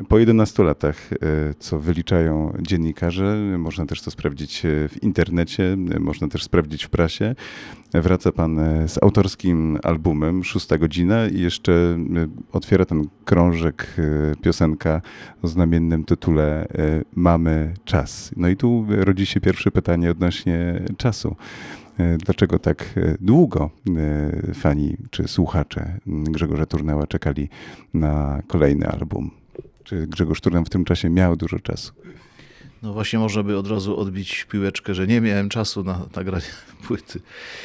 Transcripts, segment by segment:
Po 11 latach, co wyliczają dziennikarze, można też to sprawdzić w internecie, można też sprawdzić w prasie. Wraca pan z autorskim albumem Szósta godzina i jeszcze otwiera ten krążek, piosenka o znamiennym tytule Mamy czas. No i tu rodzi się pierwsze pytanie odnośnie czasu. Dlaczego tak długo fani czy słuchacze Grzegorza Turnęła czekali na kolejny album? Czy Grzegorz Turnał w tym czasie miał dużo czasu? No właśnie można by od razu odbić piłeczkę, że nie miałem czasu na nagranie płyty.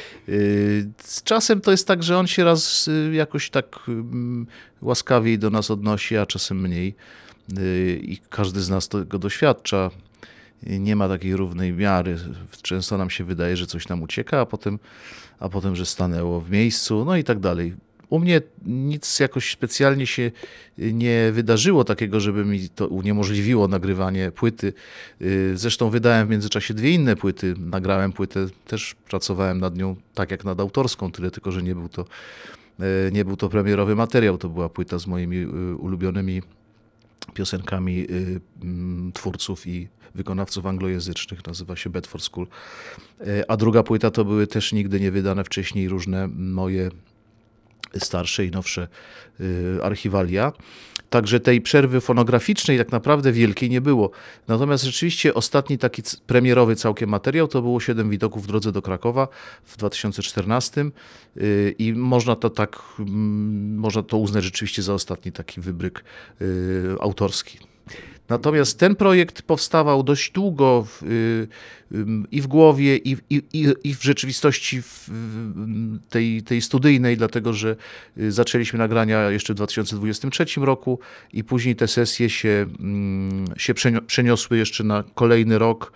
Z czasem to jest tak, że on się raz jakoś tak łaskawiej do nas odnosi, a czasem mniej. I każdy z nas tego doświadcza. Nie ma takiej równej miary. Często nam się wydaje, że coś nam ucieka, a potem, że stanęło w miejscu, no i tak dalej. U mnie nic jakoś specjalnie się nie wydarzyło takiego, żeby mi to uniemożliwiło nagrywanie płyty. Zresztą wydałem w międzyczasie 2 inne płyty. Nagrałem płytę, też pracowałem nad nią tak jak nad autorską, tyle tylko, że nie był to premierowy materiał. To była płyta z moimi ulubionymi piosenkami twórców i wykonawców anglojęzycznych, nazywa się Bedford School. A druga płyta to były też nigdy nie wydane wcześniej różne moje starsze i nowsze archiwalia. Także tej przerwy fonograficznej tak naprawdę wielkiej nie było. Natomiast rzeczywiście ostatni taki premierowy całkiem materiał to było 7 widoków w drodze do Krakowa w 2014 i można to uznać rzeczywiście za ostatni taki wybryk autorski. Natomiast ten projekt powstawał dość długo i w głowie, i w rzeczywistości tej studyjnej, dlatego że zaczęliśmy nagrania jeszcze w 2023 roku i później te sesje się przeniosły jeszcze na kolejny rok.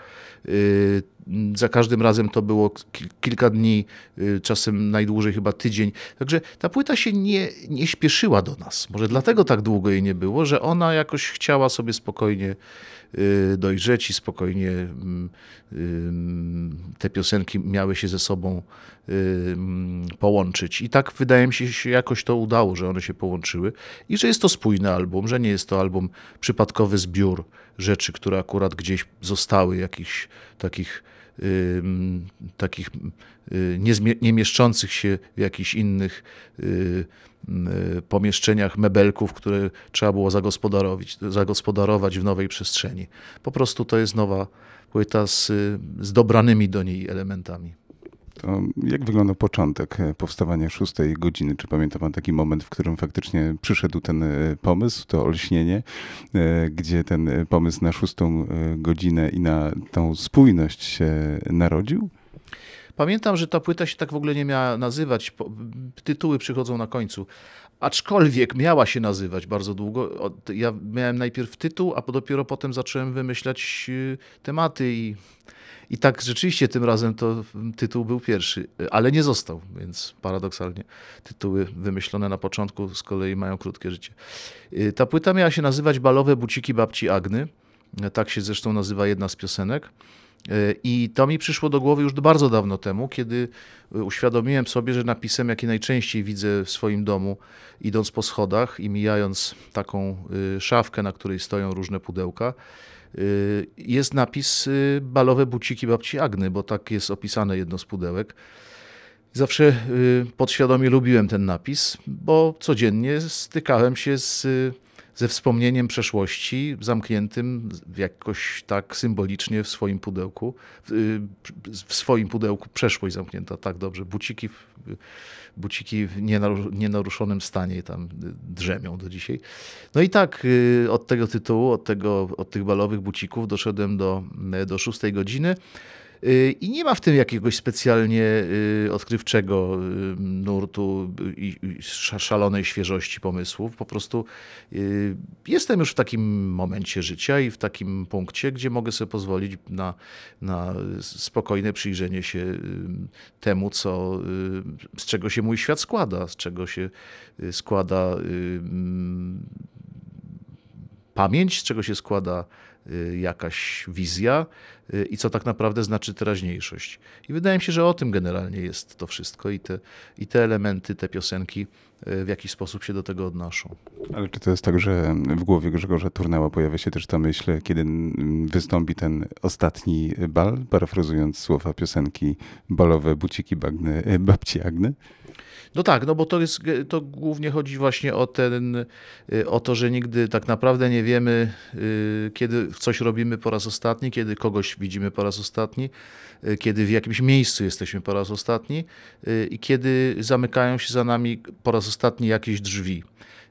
Za każdym razem to było kilka dni, czasem najdłużej chyba tydzień. Także ta płyta się nie śpieszyła do nas. Może dlatego tak długo jej nie było, że ona jakoś chciała sobie spokojnie dojrzeć i spokojnie te piosenki miały się ze sobą połączyć. I tak wydaje mi się jakoś to udało, że one się połączyły i że jest to spójny album, że nie jest to album przypadkowy zbiór rzeczy, które akurat gdzieś zostały, jakichś takich nie mieszczących się w jakichś innych pomieszczeniach mebelków, które trzeba było zagospodarować w nowej przestrzeni. Po prostu to jest nowa płyta z dobranymi do niej elementami. To jak wygląda początek powstawania Szóstej godziny? Czy pamięta pan taki moment, w którym faktycznie przyszedł ten pomysł, to olśnienie, gdzie ten pomysł na 6 godzinę i na tą spójność się narodził? Pamiętam, że ta płyta się tak w ogóle nie miała nazywać. Tytuły przychodzą na końcu. Aczkolwiek miała się nazywać bardzo długo. Ja miałem najpierw tytuł, a dopiero potem zacząłem wymyślać tematy i tak rzeczywiście tym razem to tytuł był pierwszy, ale nie został, więc paradoksalnie tytuły wymyślone na początku z kolei mają krótkie życie. Ta płyta miała się nazywać Balowe buciki babci Agny. Tak się zresztą nazywa jedna z piosenek. I to mi przyszło do głowy już bardzo dawno temu, kiedy uświadomiłem sobie, że napisem, jaki najczęściej widzę w swoim domu, idąc po schodach i mijając taką szafkę, na której stoją różne pudełka, jest napis Balowe buciki babci Agny, bo tak jest opisane jedno z pudełek. Zawsze podświadomie lubiłem ten napis, bo codziennie stykałem się ze wspomnieniem przeszłości zamkniętym jakoś tak symbolicznie w swoim pudełku. W swoim pudełku przeszłość zamknięta, tak dobrze. Buciki w nienaruszonym stanie tam drzemią do dzisiaj. No i tak od tego tytułu, od tych balowych bucików doszedłem do 6 godziny. I nie ma w tym jakiegoś specjalnie odkrywczego nurtu i szalonej świeżości pomysłów. Po prostu jestem już w takim momencie życia i w takim punkcie, gdzie mogę sobie pozwolić na spokojne przyjrzenie się temu, z czego się mój świat składa, z czego się składa pamięć, z czego się składa jakaś wizja i co tak naprawdę znaczy teraźniejszość. I wydaje mi się, że o tym generalnie jest to wszystko i te elementy, te piosenki w jakiś sposób się do tego odnoszą. Ale czy to jest tak, że w głowie Grzegorza Turnała pojawia się też ta myśl, kiedy wystąpi ten ostatni bal, parafrazując słowa piosenki balowe buciki babci Agny? No tak, no bo to głównie chodzi właśnie o to, że nigdy tak naprawdę nie wiemy, kiedy coś robimy po raz ostatni, kiedy kogoś widzimy po raz ostatni, kiedy w jakimś miejscu jesteśmy po raz ostatni i kiedy zamykają się za nami po raz ostatni jakieś drzwi.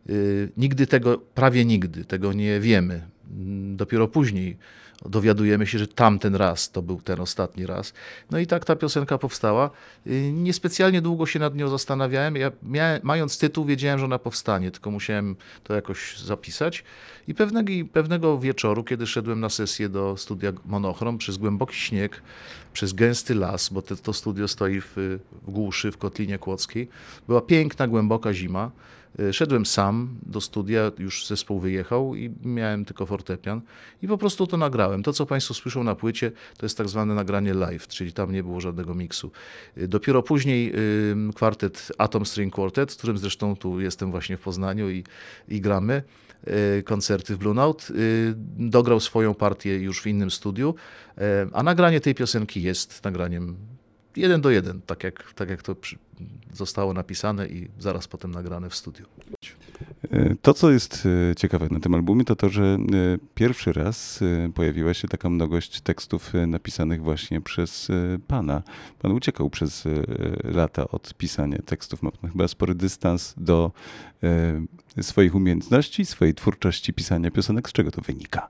Prawie nigdy tego nie wiemy. Dopiero później dowiadujemy się, że tamten raz to był ten ostatni raz. No i tak ta piosenka powstała. Niespecjalnie długo się nad nią zastanawiałem. Mając tytuł, wiedziałem, że ona powstanie, tylko musiałem to jakoś zapisać. I pewnego wieczoru, kiedy szedłem na sesję do studia Monochrom przez głęboki śnieg, przez gęsty las, bo to studio stoi w głuszy, w Kotlinie Kłodzkiej, była piękna, głęboka zima. Szedłem sam do studia, już zespół wyjechał i miałem tylko fortepian i po prostu to nagrałem. To, co Państwo słyszą na płycie, to jest tak zwane nagranie live, czyli tam nie było żadnego miksu. Dopiero później kwartet Atom String Quartet, z którym zresztą tu jestem właśnie w Poznaniu i gramy koncerty w Blue Note, dograł swoją partię już w innym studiu, a nagranie tej piosenki jest nagraniem 1:1, tak jak to zostało napisane i zaraz potem nagrane w studiu. To, co jest ciekawe na tym albumie, to to, że pierwszy raz pojawiła się taka mnogość tekstów napisanych właśnie przez pana. Pan uciekał przez lata od pisania tekstów. Ma pan chyba spory dystans do swoich umiejętności, swojej twórczości pisania piosenek. Z czego to wynika?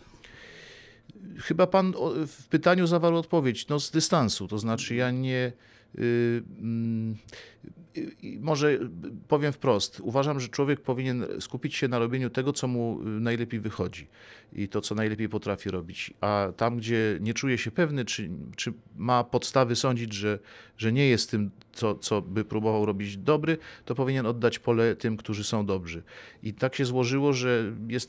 Chyba pan w pytaniu zawarł odpowiedź, no z dystansu, to znaczy ja nie... Może powiem wprost, uważam, że człowiek powinien skupić się na robieniu tego, co mu najlepiej wychodzi i to, co najlepiej potrafi robić, a tam, gdzie nie czuje się pewny, czy ma podstawy sądzić, że nie jest tym, co by próbował robić dobry, to powinien oddać pole tym, którzy są dobrzy. I tak się złożyło, że jest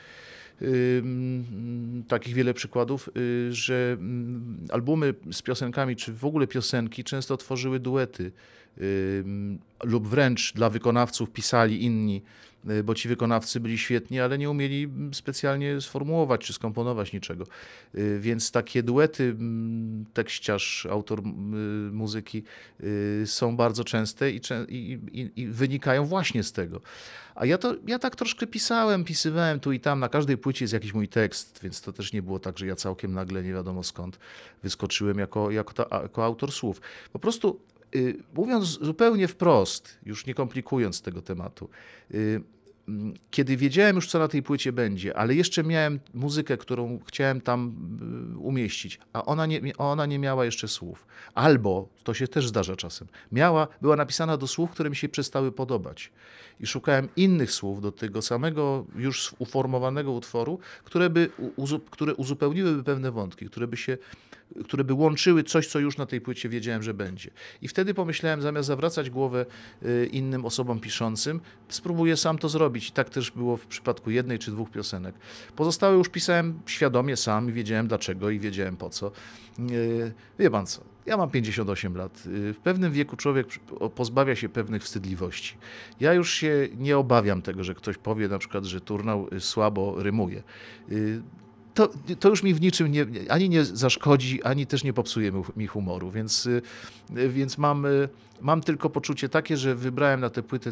takich wiele przykładów, że albumy z piosenkami, czy w ogóle piosenki często tworzyły duety lub wręcz dla wykonawców pisali inni, bo ci wykonawcy byli świetni, ale nie umieli specjalnie sformułować czy skomponować niczego. Więc takie duety, tekściarz, autor muzyki są bardzo częste i wynikają właśnie z tego. A ja tak troszkę pisywałem tu i tam, na każdej płycie jest jakiś mój tekst, więc to też nie było tak, że ja całkiem nagle nie wiadomo skąd wyskoczyłem jako autor słów. Po prostu mówiąc zupełnie wprost, już nie komplikując tego tematu, kiedy wiedziałem już, co na tej płycie będzie, ale jeszcze miałem muzykę, którą chciałem tam umieścić, a ona nie miała jeszcze słów. Albo, to się też zdarza czasem, była napisana do słów, które mi się przestały podobać. I szukałem innych słów do tego samego już uformowanego utworu, które uzupełniłyby pewne wątki, które by łączyły coś, co już na tej płycie wiedziałem, że będzie. I wtedy pomyślałem, zamiast zawracać głowę innym osobom piszącym, spróbuję sam to zrobić. I tak też było w przypadku jednej czy dwóch piosenek. Pozostałe już pisałem świadomie sam i wiedziałem dlaczego i wiedziałem po co. Wie pan co? Ja mam 58 lat. W pewnym wieku człowiek pozbawia się pewnych wstydliwości. Ja już się nie obawiam tego, że ktoś powie na przykład, że Turnał słabo rymuje. To już mi w niczym ani nie zaszkodzi, ani też nie popsuje mi humoru, więc mam tylko poczucie takie, że wybrałem na tę płytę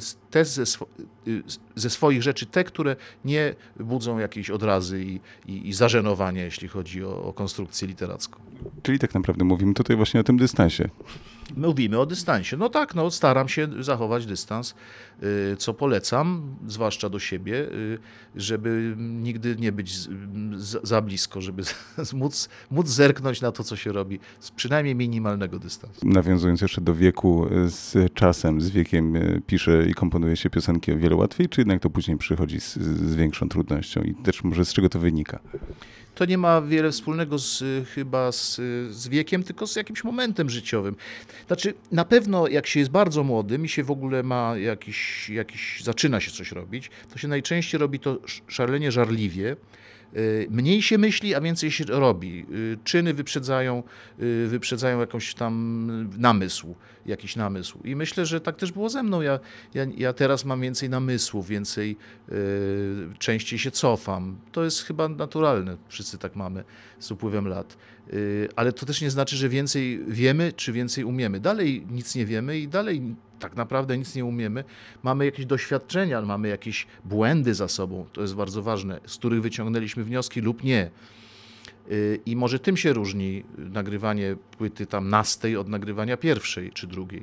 ze swoich rzeczy te, które nie budzą jakiejś odrazy i zażenowania, jeśli chodzi o konstrukcję literacką. Czyli tak naprawdę mówimy tutaj właśnie o tym dystansie. Mówimy o dystansie. No tak, staram się zachować dystans, co polecam, zwłaszcza do siebie, żeby nigdy nie być za blisko, żeby móc zerknąć na to, co się robi, z przynajmniej minimalnego dystansu. Nawiązując jeszcze do wieku, z czasem, z wiekiem pisze i komponuje się piosenki o wiele łatwiej, czy jednak to później przychodzi z większą trudnością i też może z czego to wynika? to nie ma wiele wspólnego chyba z wiekiem, tylko z jakimś momentem życiowym. Znaczy, na pewno jak się jest bardzo młodym i się w ogóle ma zaczyna się coś robić, to się najczęściej robi to szalenie żarliwie. Mniej się myśli, a więcej się robi. Czyny wyprzedzają jakąś tam jakiś namysł. I myślę, że tak też było ze mną. Ja teraz mam więcej namysłów, częściej się cofam. To jest chyba naturalne. Wszyscy tak mamy z upływem lat. Ale to też nie znaczy, że więcej wiemy, czy więcej umiemy. Dalej nic nie wiemy i dalej tak naprawdę nic nie umiemy. Mamy jakieś doświadczenia, mamy jakieś błędy za sobą, to jest bardzo ważne, z których wyciągnęliśmy wnioski lub nie. I może tym się różni nagrywanie płyty tam nastej od nagrywania pierwszej czy drugiej.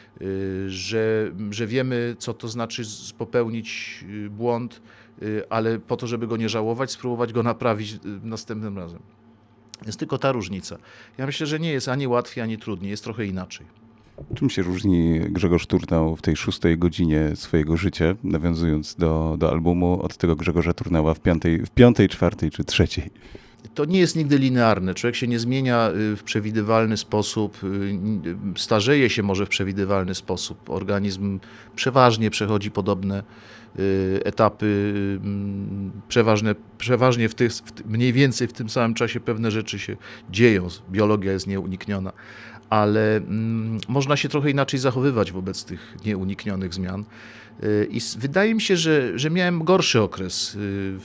Że wiemy, co to znaczy popełnić błąd, ale po to, żeby go nie żałować, spróbować go naprawić następnym razem. Jest tylko ta różnica. Ja myślę, że nie jest ani łatwiej, ani trudniej, jest trochę inaczej. Czym się różni Grzegorz Turnał w tej 6. godzinie swojego życia, nawiązując do albumu, od tego Grzegorza Turnała w 5., 4. czy 3? To nie jest nigdy linearne. Człowiek się nie zmienia w przewidywalny sposób, starzeje się może w przewidywalny sposób. Organizm przeważnie przechodzi podobne etapy, przeważnie mniej więcej w tym samym czasie pewne rzeczy się dzieją. Biologia jest nieunikniona. Ale można się trochę inaczej zachowywać wobec tych nieuniknionych zmian. I wydaje mi się, że miałem gorszy okres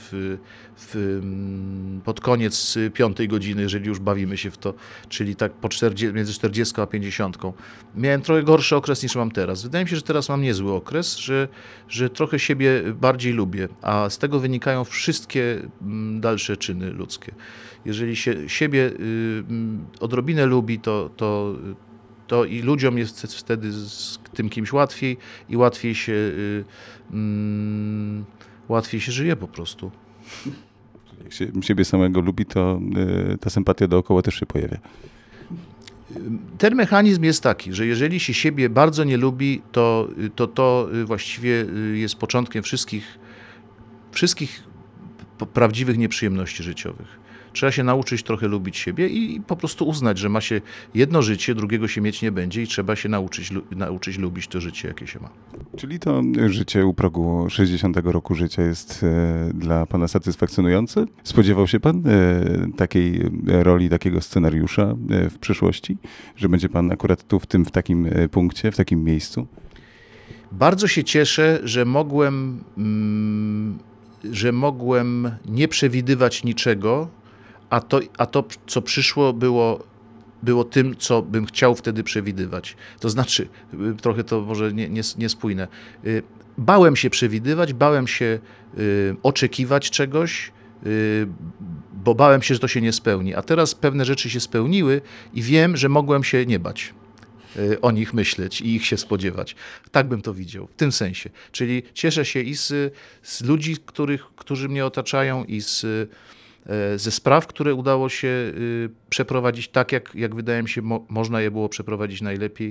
pod koniec 5. godziny, jeżeli już bawimy się w to, czyli tak między 40 a 50. Miałem trochę gorszy okres niż mam teraz. Wydaje mi się, że teraz mam niezły okres, że trochę siebie bardziej lubię, a z tego wynikają wszystkie dalsze czyny ludzkie. Jeżeli się siebie odrobinę lubi, to i ludziom jest wtedy z tym kimś łatwiej i łatwiej się żyje po prostu. Jak się siebie samego lubi, to ta sympatia dookoła też się pojawia. Ten mechanizm jest taki, że jeżeli się siebie bardzo nie lubi, to właściwie jest początkiem wszystkich prawdziwych nieprzyjemności życiowych. Trzeba się nauczyć trochę lubić siebie i po prostu uznać, że ma się jedno życie, drugiego się mieć nie będzie i trzeba się nauczyć lubić to życie, jakie się ma. Czyli to życie u progu 60 roku życia jest dla pana satysfakcjonujące? Spodziewał się pan takiej roli, takiego scenariusza w przyszłości? Że będzie pan akurat tu, w takim punkcie, w takim miejscu? Bardzo się cieszę, że mogłem nie przewidywać niczego, a to, co przyszło, było tym, co bym chciał wtedy przewidywać. To znaczy, trochę to może niespójne. Bałem się przewidywać, bałem się oczekiwać czegoś, bo bałem się, że to się nie spełni. A teraz pewne rzeczy się spełniły i wiem, że mogłem się nie bać o nich myśleć i ich się spodziewać. Tak bym to widział, w tym sensie. Czyli cieszę się i z ludzi, którzy mnie otaczają, i ze spraw, które udało się przeprowadzić tak, jak wydaje mi się, można je było przeprowadzić najlepiej.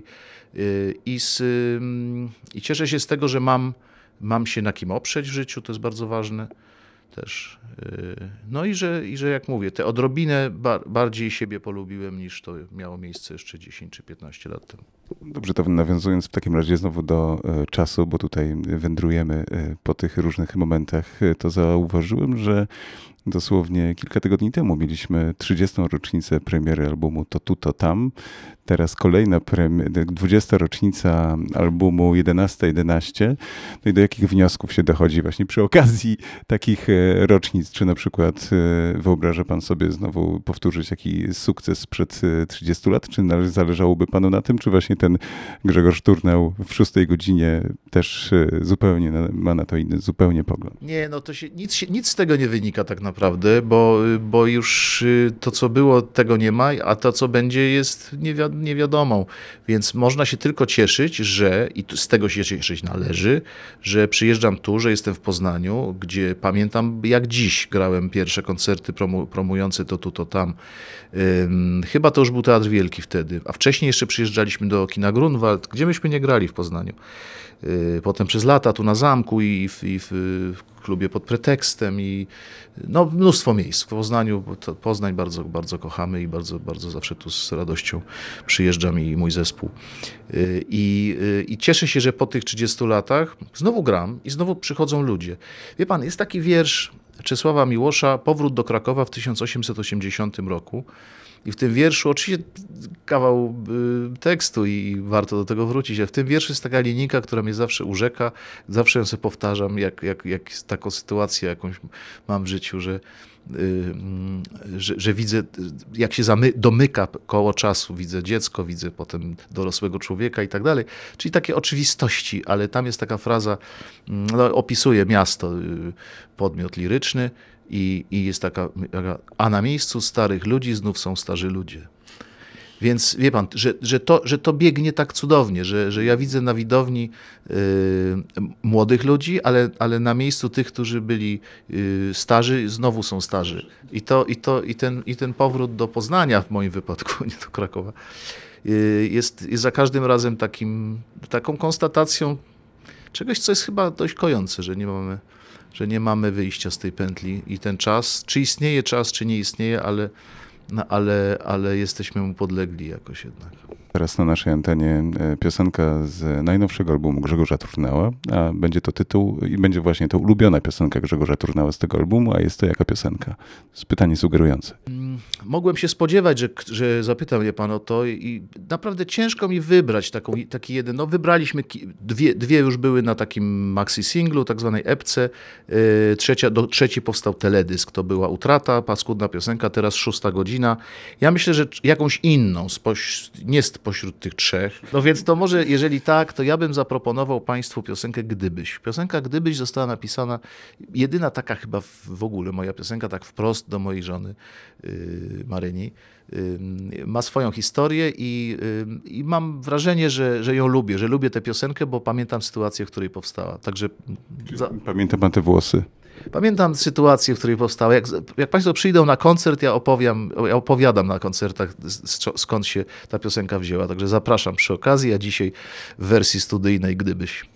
I cieszę się z tego, że mam się na kim oprzeć w życiu, to jest bardzo ważne też. No i że jak mówię, te odrobinę bardziej siebie polubiłem, niż to miało miejsce jeszcze 10 czy 15 lat temu. Dobrze, to nawiązując w takim razie znowu do czasu, bo tutaj wędrujemy po tych różnych momentach, to zauważyłem, że dosłownie kilka tygodni temu mieliśmy 30. rocznicę premiery albumu To tu, to tam. Teraz kolejna 20. rocznica albumu 11:11. No i do jakich wniosków się dochodzi właśnie przy okazji takich rocznic? Czy na przykład wyobraża pan sobie znowu powtórzyć jakiś sukces sprzed 30 lat? Czy zależałoby panu na tym? Czy właśnie ten Grzegorz Turnał w 6. godzinie też zupełnie ma na to inny zupełnie pogląd? Nie, no to nic z tego nie wynika tak naprawdę, bo już to, co było, tego nie ma, a to, co będzie, jest niewiadomą. Więc można się tylko cieszyć, i z tego się cieszyć należy, że przyjeżdżam tu, że jestem w Poznaniu, gdzie pamiętam jak dziś grałem pierwsze koncerty promujące To tu, to tam. Chyba to już był Teatr Wielki wtedy, a wcześniej jeszcze przyjeżdżaliśmy do kina Grunwald, gdzie myśmy nie grali w Poznaniu. Potem przez lata tu na Zamku i w klubie Pod Pretekstem i no, mnóstwo miejsc w Poznaniu, bo Poznań bardzo, bardzo kochamy i bardzo, bardzo zawsze tu z radością przyjeżdżam i mój zespół. I cieszę się, że po tych 30 latach znowu gram i znowu przychodzą ludzie. Wie pan, jest taki wiersz Czesława Miłosza, Powrót do Krakowa w 1880 roku. I w tym wierszu, oczywiście kawał tekstu i warto do tego wrócić, ale w tym wierszu jest taka linijka, która mnie zawsze urzeka, zawsze ją sobie powtarzam, jak taką sytuację jakąś mam w życiu, że widzę, jak się domyka koło czasu, widzę dziecko, widzę potem dorosłego człowieka i tak dalej. Czyli takie oczywistości, ale tam jest taka fraza, no, opisuje miasto, podmiot liryczny, i jest taka, a na miejscu starych ludzi znów są starzy ludzie. Więc wie pan, że to biegnie tak cudownie, że ja widzę na widowni młodych ludzi, ale na miejscu tych, którzy byli starzy, znowu są starzy. I ten powrót do Poznania w moim wypadku, nie do Krakowa, jest za każdym razem taką konstatacją czegoś, co jest chyba dość kojące, że nie mamy wyjścia z tej pętli i ten czas, czy istnieje czas, czy nie istnieje, ale jesteśmy mu podlegli jakoś jednak. Teraz na naszej antenie piosenka z najnowszego albumu Grzegorza Trufnała, a będzie to tytuł i będzie właśnie to ulubiona piosenka Grzegorza Trufnała z tego albumu, a jest to jaka piosenka? To jest pytanie sugerujące. Mogłem się spodziewać, że zapyta mnie pan o to i naprawdę ciężko mi wybrać taki jeden. No wybraliśmy, dwie już były na takim maxi singlu, tak zwanej epce. Trzeci powstał teledysk, to była Utrata, paskudna piosenka, teraz 6 godzina. Ja myślę, że jakąś inną, nie spośród tych trzech. No więc to może, jeżeli tak, to ja bym zaproponował państwu piosenkę Gdybyś. Piosenka Gdybyś została napisana, jedyna taka chyba w ogóle moja piosenka, tak wprost do mojej żony Maryni. Ma swoją historię i mam wrażenie, że ją lubię, że lubię tę piosenkę, bo pamiętam sytuację, w której powstała. Także Pamięta pan te włosy? pamiętam sytuację, w której powstała. Jak państwo przyjdą na koncert, ja opowiadam na koncertach, skąd się ta piosenka wzięła. Także zapraszam przy okazji, a dzisiaj w wersji studyjnej Gdybyś.